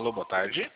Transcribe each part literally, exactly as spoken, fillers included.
Alô, boa tarde.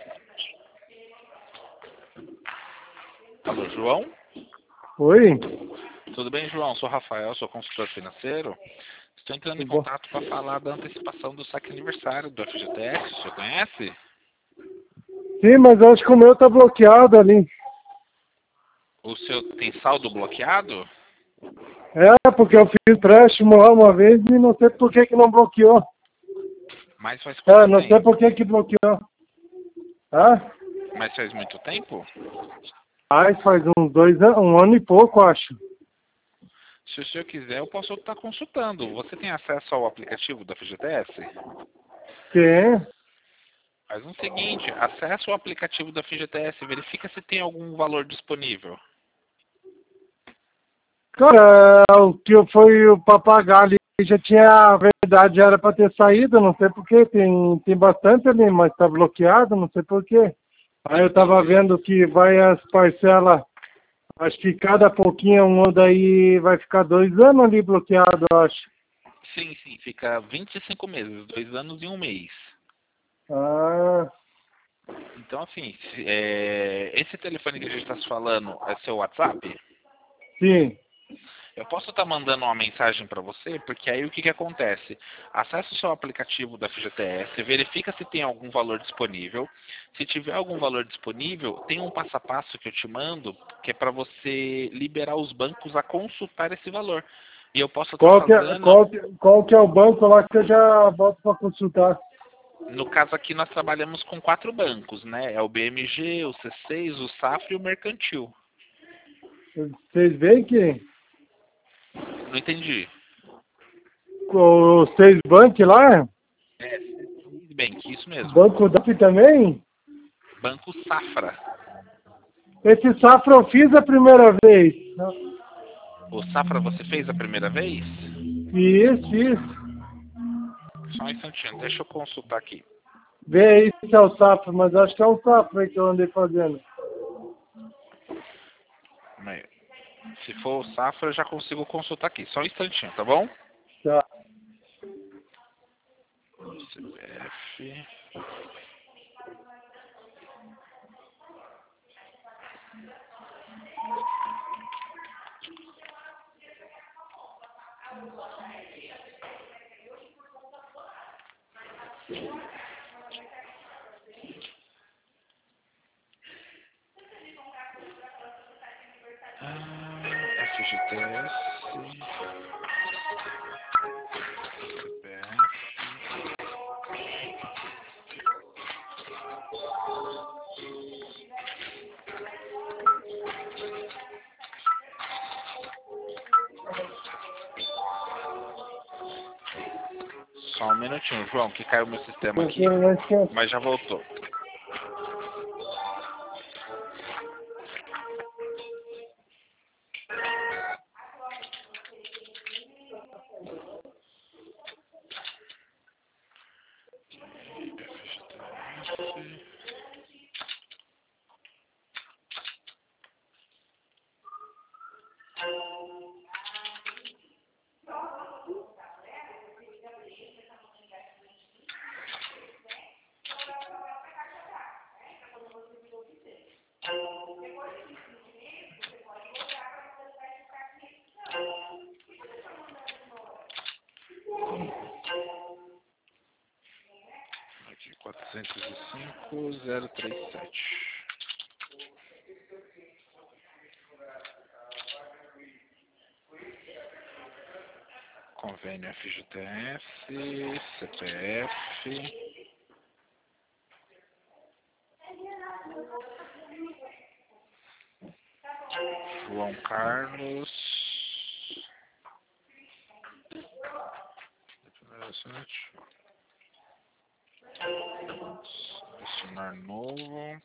Alô, João? Oi? Tudo bem, João? Sou Rafael, sou consultor financeiro. Estou entrando em Tudo bom? contato para falar da antecipação do saque aniversário do F G T S. O senhor conhece? Sim, mas acho que o meu tá bloqueado ali. O seu tem saldo bloqueado? É, porque eu fiz empréstimo lá uma vez e não sei por que que não bloqueou. Mas faz É, quanto não sei tempo? por que que bloqueou. Ah, Mas faz muito tempo? ai, faz uns dois anos, um ano e pouco, acho. Se o senhor quiser, eu posso estar consultando. Você tem acesso ao aplicativo da F G T S? Tem. Faz o seguinte, acessa o aplicativo da F G T S, verifica se tem algum valor disponível. Cara, o que eu fui pra pagar ali já tinha, a verdade já era pra ter saído, não sei por que, tem, tem bastante ali, mas tá bloqueado, não sei por quê. Aí eu tava Entendi. vendo que vai as parcelas, acho que cada pouquinho um daí vai ficar dois anos ali bloqueado, eu acho. Sim, sim, fica vinte e cinco meses, dois anos e um mês. Ah, Então, assim, se- é, esse telefone que a gente está se falando é seu WhatsApp? sim. Eu posso estar mandando uma mensagem para você, porque aí o que, que acontece? Acesse o seu aplicativo da F G T S, verifica se tem algum valor disponível. Se tiver algum valor disponível, tem um passo a passo que eu te mando, que é para você liberar os bancos a consultar esse valor. E eu posso estar Qual que é, fazendo, qual que, qual que é o banco lá que eu já volto para consultar? no caso aqui nós trabalhamos com quatro bancos, né? É o B M G, o C seis, o Safra e o Mercantil. Vocês veem que Não entendi. o Seis Bank lá, É, bem, isso mesmo. Banco D A F também, Banco Safra. esse Safra eu fiz a primeira vez. O Safra você fez a primeira vez? Isso, isso. Só um instantinho, deixa eu consultar aqui. Vê aí se é o Safra, mas acho que é o Safra aí que eu andei fazendo. Aí, se for o Safra, eu já consigo consultar aqui. Só um instantinho, tá bom? Tá. C P F. Ah, F G T S. C P F. Só um minutinho, João, que caiu meu sistema aqui, Porque nós temos- mas já voltou. F G T S. Aqui, quatrocentos e cinco, zero trinta e sete. Convênio F G T S, C P F, João Carlos, selecionar novo,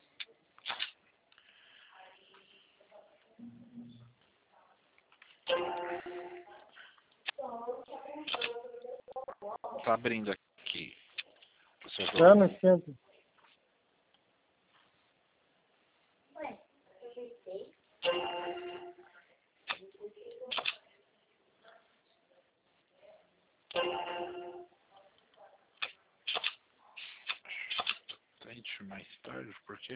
tá abrindo aqui o seu Tá no documento. centro. Tente Mais tarde, por quê?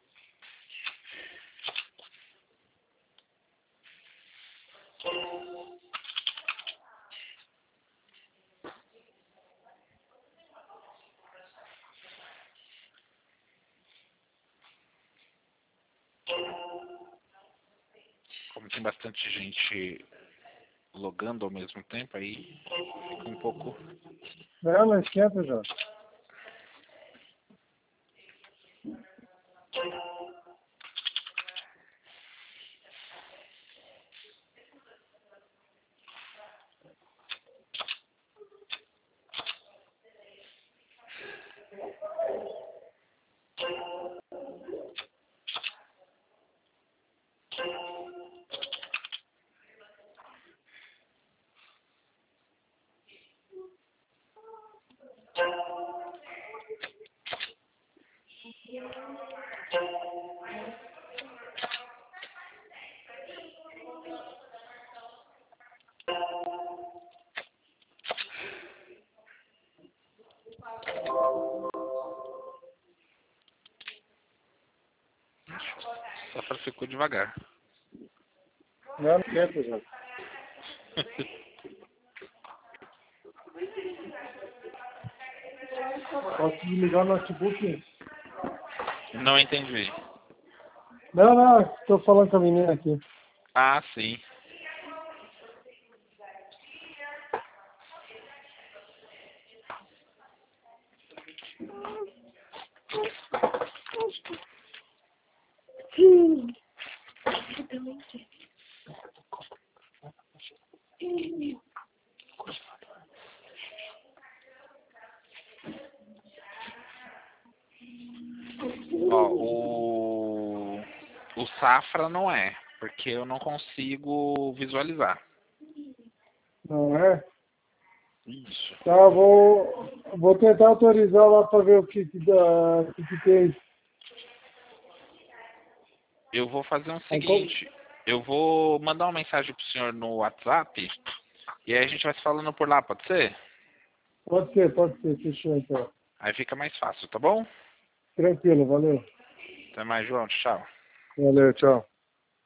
Como tem bastante gente logando ao mesmo tempo, aí fica um pouco... Não, não esquenta, Jorge. Só para ficou devagar. Não, não esquenta, Jorge. Posso desligar o notebook? Não entendi. Não, não, estou falando com a menina aqui. Ah, sim. Ó, o... o Safra não é, porque eu não consigo visualizar. Não é? Isso. Tá, vou, vou tentar autorizar lá para ver o que que, dá, o que, que tem. Eu vou fazer um Aí, como- seguinte. Eu vou mandar uma mensagem pro senhor no WhatsApp e aí a gente vai se falando por lá, pode ser? Pode ser, pode ser, fechou então. Aí fica mais fácil, tá bom? Tranquilo, valeu. Até mais, João. Tchau. Valeu, tchau.